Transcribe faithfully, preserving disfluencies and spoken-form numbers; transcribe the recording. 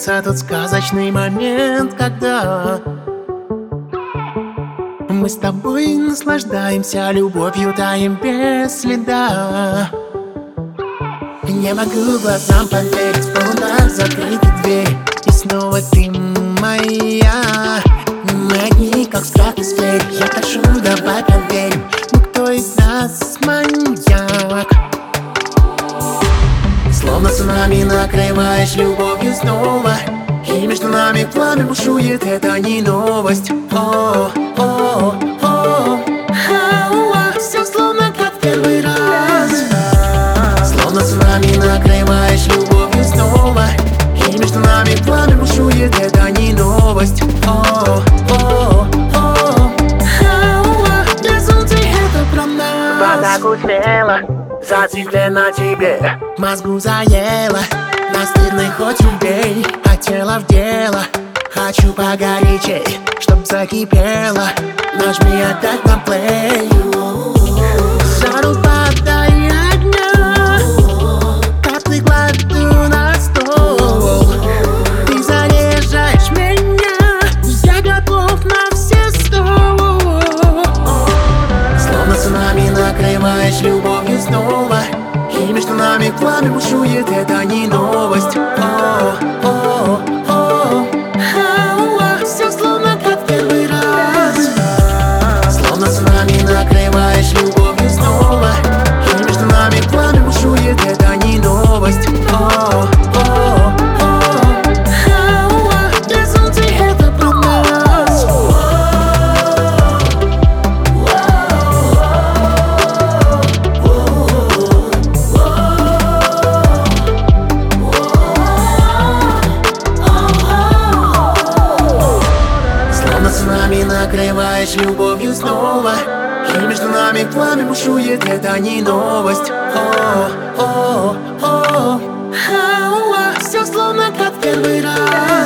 снится тот сказочный момент, когда мы с тобой наслаждаемся любовью, таем без следа. Не могу глазам поверить, в полумрак закрыта дверь, и снова ты моя. Мы одни, как страх и зверь. Я прошу, давай проверим, ну кто из нас маньяк. Словно цунами накрываешь любовью снова, и между нами пламя бушует, это не новость. О, о, о, о, все словно как в первый раз. Словно цунами накрываешь любовью снова, и между нами пламя бушует, это не новость. О, о, о, безумцы, это про нас. Вода купела, зациклена тебе, Мозгу заело, настырный хоть убей, а тело в дело. Хочу погорячей, чтоб закипело. Нажми опять на плей. Жару подай огня, капли кладу на стол. Ты заряжаешь меня, я готов на все сто. Словно цунами накрываешь любовью снова, и между нами пламя бушует, это не новость. О, о, о, о, все словно как в первый раз. Словно цунами накрываешь любовью снова, и между нами пламя бушует, это не новость. О, о, о, безумцы, это про нас. Цунами накрываешь любовью снова, и между нами пламя бушует, это не новость. О, о, о, о, все словно как в первый раз.